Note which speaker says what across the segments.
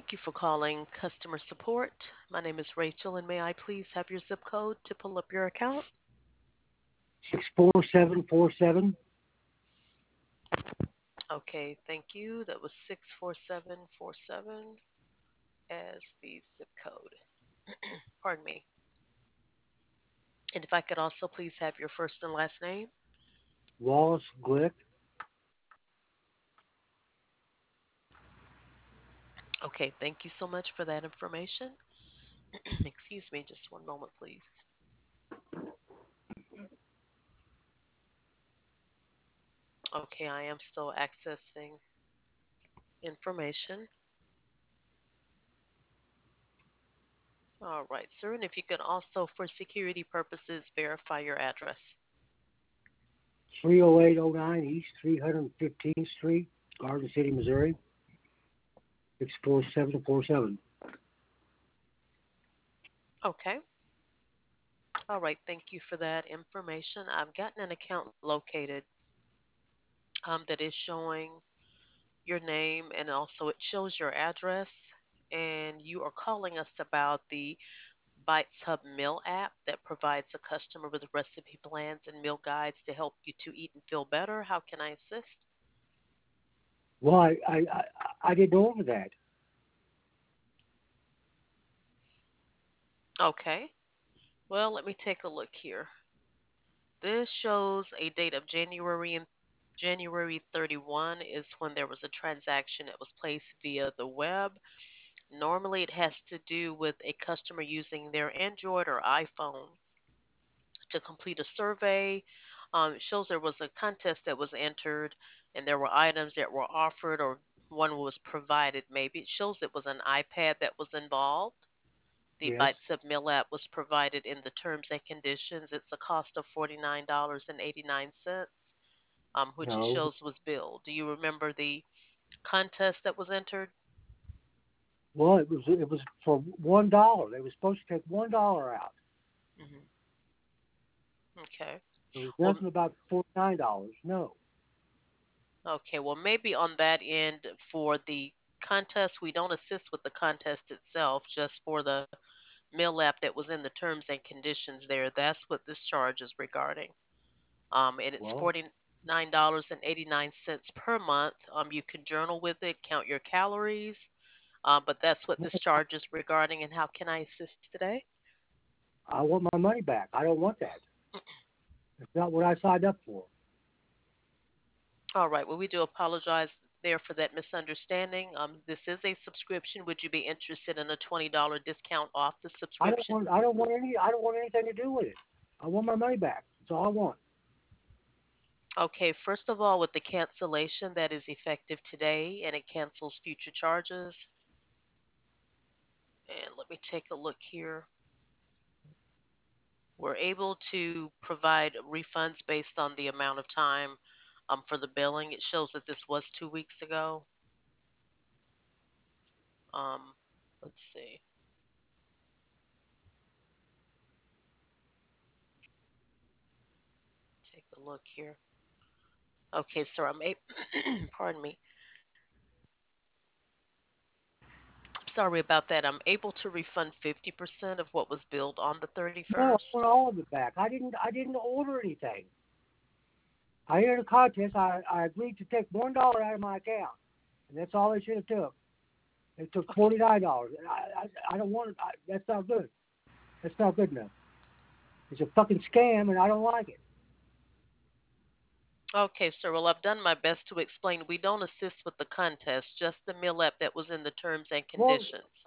Speaker 1: Thank you for calling customer support. My name is Rachel, and may I please have your zip code to pull up your account?
Speaker 2: 64747.
Speaker 1: Okay, thank you. That was 64747 as the zip code. Pardon me. And if I could also please have your first and last name.
Speaker 2: Wallace Glick.
Speaker 1: Okay, thank you so much for that information. Excuse me, just one moment, please. Okay, I am still accessing information. All right, sir. And if you could also, for security purposes, verify your address.
Speaker 2: 30809 East 315th Street, Garden City, Missouri. 64747.
Speaker 1: Okay. All right. Thank you for that information. I've gotten an account located that is showing your name and also it shows your address. And you are calling us about the Bites Hub Meal app that provides a customer with recipe plans and meal guides to help you to eat and feel better. How can I assist?
Speaker 2: Well, I didn't order that.
Speaker 1: Okay. Well, let me take a look here. This shows a date of January 31 is when there was a transaction that was placed via the web. Normally, it has to do with a customer using their Android or iPhone to complete a survey. It shows there was a contest that was entered and there were items that were offered or one was provided, maybe. It shows it was an iPad that was involved. The
Speaker 2: Yes.
Speaker 1: Bites of Meal app was provided in the terms and conditions. It's a cost of $49.89, which it
Speaker 2: No.
Speaker 1: shows was billed. Do you remember the contest that was entered?
Speaker 2: Well, it was for $1. They were supposed to take $1 out.
Speaker 1: Hmm. Okay.
Speaker 2: There was
Speaker 1: Well,
Speaker 2: nothing about $49. No.
Speaker 1: okay. Well, maybe on that end for the contest, we don't assist with the contest itself, just for the meal app that was in the terms and conditions there. That's what this charge is regarding. And it's
Speaker 2: Well,
Speaker 1: $49.89 per month. You can journal with it, count your calories, but that's what this charge is regarding. And how can I assist today?
Speaker 2: I want my money back. I don't want that. It's not what I signed up for.
Speaker 1: All right. Well, we do apologize there for that misunderstanding. This is a subscription. Would you be interested in a $20 discount off the subscription?
Speaker 2: I don't want anything to do with it. I want my money back. That's all I want.
Speaker 1: Okay. First of all, with the cancellation that is effective today and it cancels future charges. And let me take a look here. We're able to provide refunds based on the amount of time for the billing. It shows that this was 2 weeks ago. Um, let's see. Take a look here. Okay, sir, pardon me. Sorry about that. I'm able to refund 50% of what was billed on the
Speaker 2: No, I
Speaker 1: 31st.
Speaker 2: want all of it back. I didn't order anything. I entered a contest. I agreed to take $1 out of my account, and that's all they should have took. They took
Speaker 1: Okay.
Speaker 2: $49. I don't want it. That's not good. That's not good enough. It's a fucking scam, and I don't like it.
Speaker 1: Okay, sir. Well, I've done my best to explain. We don't assist with the contest, just the meal app that was in the terms and
Speaker 2: Well,
Speaker 1: conditions.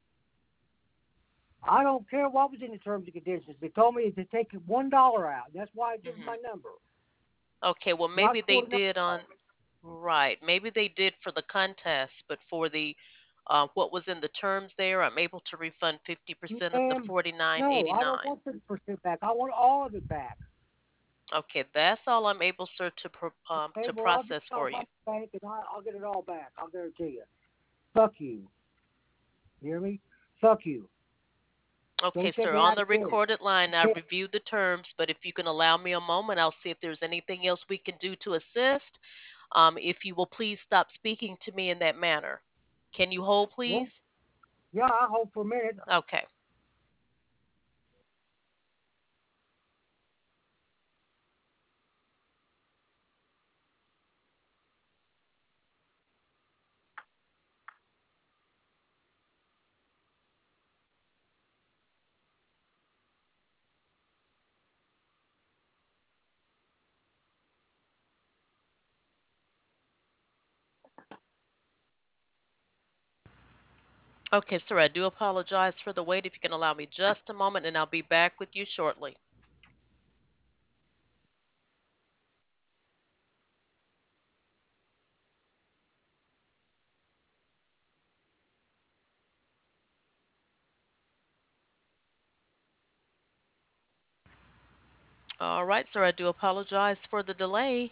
Speaker 2: I don't care what was in the terms and conditions. They told me to take $1 out. That's why I give them
Speaker 1: Hmm.
Speaker 2: my number,
Speaker 1: Okay, well,
Speaker 2: not
Speaker 1: maybe they did on,
Speaker 2: $49.
Speaker 1: right. Maybe they did for the contest, but for the what was in the terms there, I'm able to refund 50% of the
Speaker 2: Ma'am, no, I don't
Speaker 1: 49.89.
Speaker 2: want 50% back. I want all of it back.
Speaker 1: Okay, that's all I'm able, sir,
Speaker 2: Okay,
Speaker 1: to
Speaker 2: well, I'll get
Speaker 1: process
Speaker 2: it off
Speaker 1: for
Speaker 2: my
Speaker 1: you.
Speaker 2: bank, and I'll get it all back. I'll guarantee you. Fuck you. You hear me? Fuck you.
Speaker 1: Okay,
Speaker 2: Don't take
Speaker 1: sir,
Speaker 2: me
Speaker 1: on
Speaker 2: out of
Speaker 1: the
Speaker 2: this.
Speaker 1: recorded line, I
Speaker 2: Yeah,
Speaker 1: reviewed the terms, but if you can allow me a moment, I'll see if there's anything else we can do to assist. If you will please stop speaking to me in that manner. Can you hold,
Speaker 2: Well,
Speaker 1: please?
Speaker 2: yeah, I'll hold for a minute.
Speaker 1: Okay. Okay, sir, I do apologize for the wait. If you can allow me just a moment, and I'll be back with you shortly. All right, sir, I do apologize for the delay.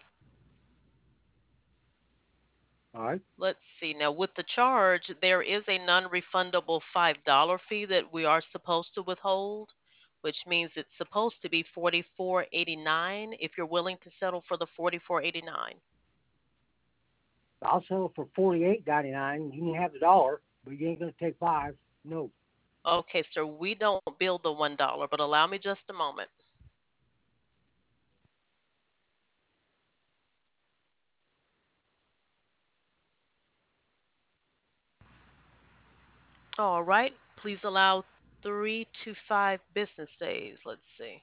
Speaker 2: All right.
Speaker 1: Let's see. Now, with the charge, there is a non-refundable $5 fee that we are supposed to withhold, which means it's supposed to be 44.89 if you're willing to settle for the 44.89.
Speaker 2: I'll settle for 48.99. You can have the dollar, but you ain't gonna take five. No.
Speaker 1: Okay, sir, we don't bill the $1, but allow me just a moment. All right, please allow 3 to 5 business days. Let's see.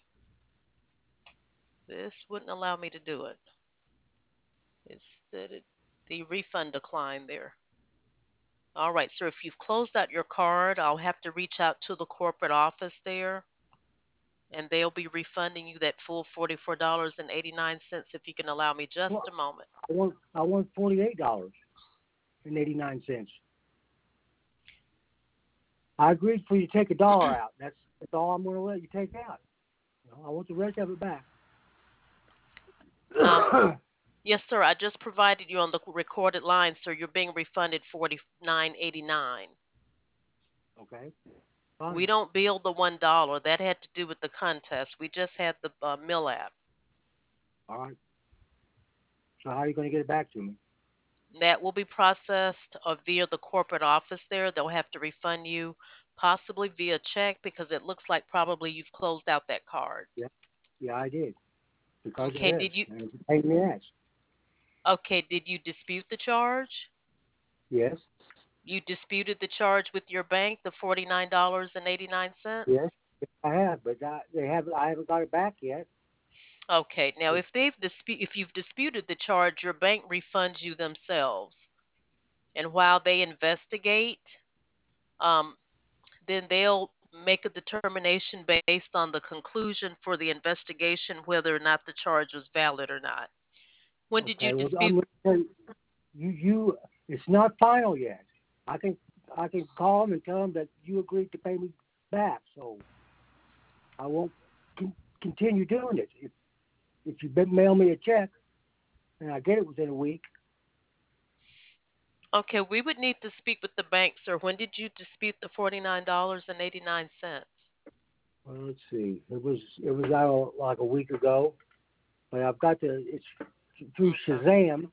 Speaker 1: This wouldn't allow me to do it. It's that the refund declined there. All right, sir, if you've closed out your card, I'll have to reach out to the corporate office there, and they'll be refunding you that full $44.89 if you can allow me just
Speaker 2: Well,
Speaker 1: a moment.
Speaker 2: I want $48.89. I agreed for you to take a dollar out. That's all I'm gonna let you take out. I want the rest of it back.
Speaker 1: Um, yes, sir, I just provided you on the recorded line, sir. You're being refunded 49.89.
Speaker 2: Okay.
Speaker 1: We
Speaker 2: Fine.
Speaker 1: don't bill the $1. That had to do with the contest. We just had the mill app.
Speaker 2: All right. So how are you gonna get it back to me?
Speaker 1: That will be processed via the corporate office there. They'll have to refund you possibly via check because it looks like probably you've closed out that card.
Speaker 2: Yeah. Yeah, I did because of
Speaker 1: Okay,
Speaker 2: this,
Speaker 1: did you
Speaker 2: and it's a pain in the ass.
Speaker 1: dispute the charge?
Speaker 2: Yes.
Speaker 1: You disputed the charge with your bank, the $49.89?
Speaker 2: Yes. Yes, I have, but they haven't. I haven't got it back yet.
Speaker 1: Okay, now
Speaker 2: But,
Speaker 1: if you've disputed the charge, your bank refunds you themselves. And while they investigate, um, then they'll make a determination based on the conclusion for the investigation whether or not the charge was valid or not. When did you
Speaker 2: okay. Well, I'm
Speaker 1: dispute?
Speaker 2: going to tell you. You. It's not final yet. I can. I can call them and tell them that you agreed to pay me back. So I won't continue doing it. If you mail me a check and I get it within a week,
Speaker 1: Okay, we would need to speak with the bank, sir. When did you dispute the $49.89?
Speaker 2: well, let's see. It was out like a week ago, but I've got it's through
Speaker 1: Okay.
Speaker 2: Shazam,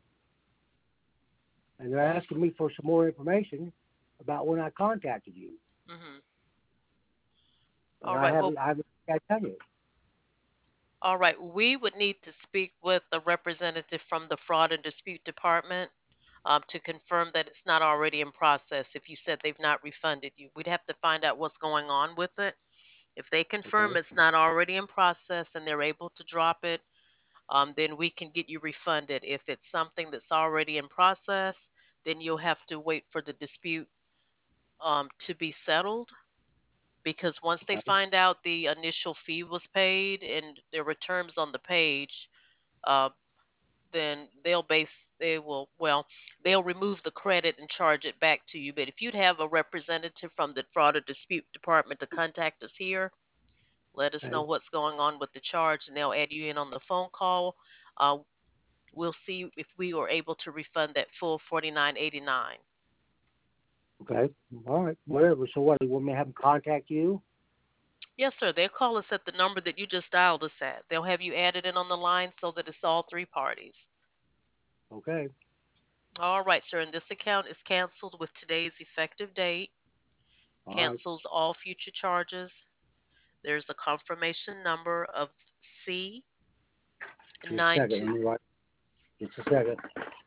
Speaker 2: and they're asking me for some more information about when I contacted you,
Speaker 1: Hmm.
Speaker 2: and
Speaker 1: All right. Well,
Speaker 2: I haven't got done yet.
Speaker 1: all right. We would need to speak with a representative from the Fraud and Dispute Department to confirm that it's not already in process. If you said they've not refunded you, we'd have to find out what's going on with it. If they confirm
Speaker 2: Okay,
Speaker 1: it's not already in process and they're able to drop it, then we can get you refunded. If it's something that's already in process, then you'll have to wait for the dispute to be settled. Because once they
Speaker 2: okay,
Speaker 1: find out the initial fee was paid and there were terms on the page, uh, then they'll remove the credit and charge it back to you. But if you'd have a representative from the fraud or dispute department to contact us here, let us know
Speaker 2: okay,
Speaker 1: what's going on with the charge, and they'll add you in on the phone call. Uh, we'll see if we were able to refund that full 49.89.
Speaker 2: okay. All right, whatever. So what? You want me to have them contact you?
Speaker 1: Yes, sir. They'll call us at the number that you just dialed us at. They'll have you added in on the line so that it's all 3 parties.
Speaker 2: Okay.
Speaker 1: All right, sir. And this account is canceled with today's effective date.
Speaker 2: All right.
Speaker 1: Cancels all future charges. There's a confirmation number of C
Speaker 2: Just a
Speaker 1: nine
Speaker 2: second.
Speaker 1: two
Speaker 2: Let me write. Just a second.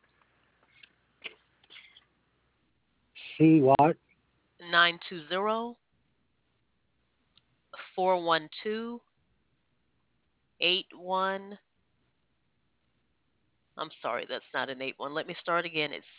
Speaker 2: C what?
Speaker 1: 920 412 81. I'm sorry, that's not an 81. Let me start again. It's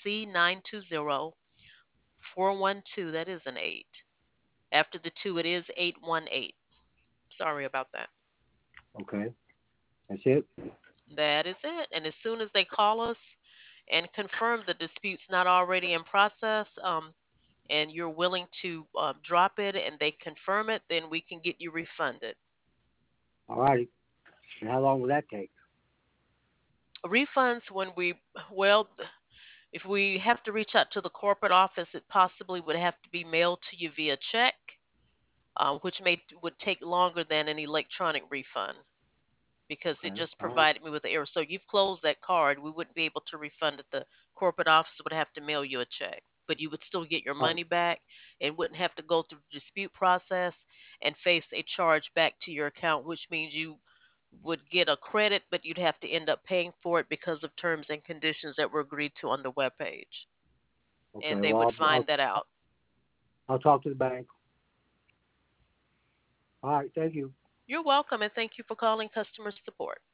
Speaker 1: C 920 412. That is an 8. After the 2, it is 818. Sorry about that.
Speaker 2: Okay. That's it.
Speaker 1: That is it. And as soon as they call us and confirm the dispute's not already in process, and you're willing to drop it and they confirm it, then we can get you refunded.
Speaker 2: All righty. And how long will that take?
Speaker 1: Refunds when well, if we have to reach out to the corporate office, it possibly would have to be mailed to you via check, which would take longer than an electronic refund because it
Speaker 2: Okay.
Speaker 1: just
Speaker 2: All right.
Speaker 1: provided me with the error. So you've closed that card. We wouldn't be able to refund it. The corporate office would have to mail you a check, but you would still get your
Speaker 2: All right.
Speaker 1: money back and wouldn't have to go through the dispute process and face a charge back to your account, which means you would get a credit, but you'd have to end up paying for it because of terms and conditions that were agreed to on the web page, and
Speaker 2: Okay.
Speaker 1: they
Speaker 2: Well,
Speaker 1: would find that out.
Speaker 2: I'll talk to the bank. All right. Thank you.
Speaker 1: You're welcome, and thank you for calling customer support.